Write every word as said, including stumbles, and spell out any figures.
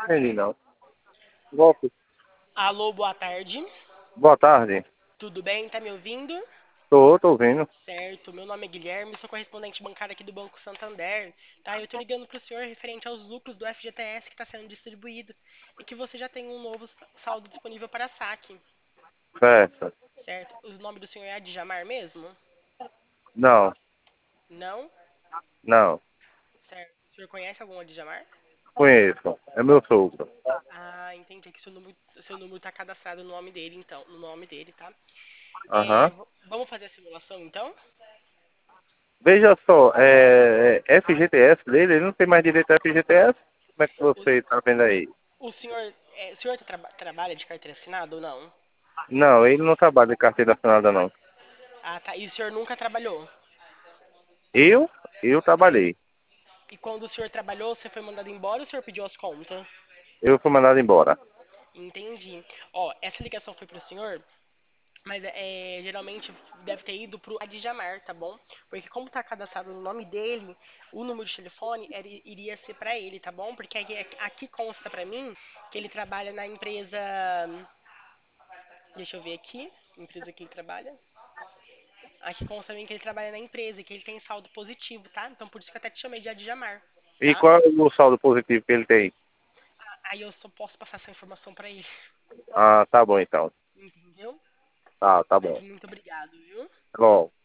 Entendi, não. Golpe. Alô, boa tarde. Boa tarde. Tudo bem? Tá me ouvindo? Tô, tô ouvindo. Certo, meu nome é Guilherme, sou correspondente bancário aqui do Banco Santander, tá? Eu tô ligando pro senhor referente aos lucros do F G T S que está sendo distribuído e que você já tem um novo saldo disponível para saque, Certo. certo? O nome do senhor é Adjamar mesmo? Não, Não? não. Certo. O senhor conhece algum Adjamar? Conheço. É meu sogro. Ah, entendi que seu número, seu número tá cadastrado no nome dele, então, no nome dele, tá? É, Aham. v- vamos fazer a simulação, então? Veja só, é, é F G T S dele, ele não tem mais direito a F G T S? Como é que O, você tá vendo aí? o senhor, é, o senhor traba- trabalha de carteira assinada ou não? Não, ele não trabalha de carteira assinada, não. Ah, tá. E o senhor nunca trabalhou? Eu? Eu trabalhei. E quando o senhor trabalhou, você foi mandado embora ou o senhor pediu as contas? Eu fui mandado embora. Entendi. Ó, essa ligação foi pro senhor, mas é, geralmente deve ter ido pro Adjamar, tá bom? Porque como tá cadastrado no nome dele, o número de telefone era- iria ser pra ele, tá bom? Porque aqui, aqui consta pra mim que ele trabalha na empresa. Deixa eu ver aqui. Empresa que ele trabalha. Aqui consta pra mim que ele trabalha na empresa, que ele tem saldo positivo, tá? Então por isso que eu até te chamei de Adjamar, E tá? qual é o saldo positivo que ele tem? Aí eu só posso passar essa informação pra ele, Ah, tá bom então. entendeu? Tá, tá Mas bom. muito obrigado, viu? Bom.